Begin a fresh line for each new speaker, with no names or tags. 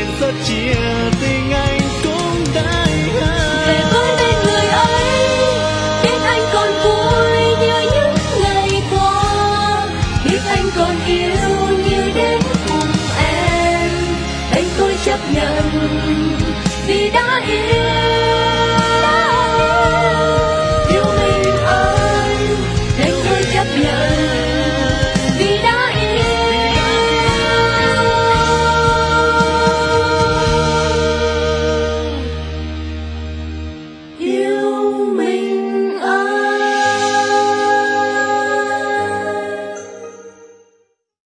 nguyện rất chia tình anh cũng đã hát.
Về với bên người ấy, biết anh còn vui như những ngày qua, biết anh còn yêu như đến cùng em. Anh tôi chấp nhận vì đã yêu.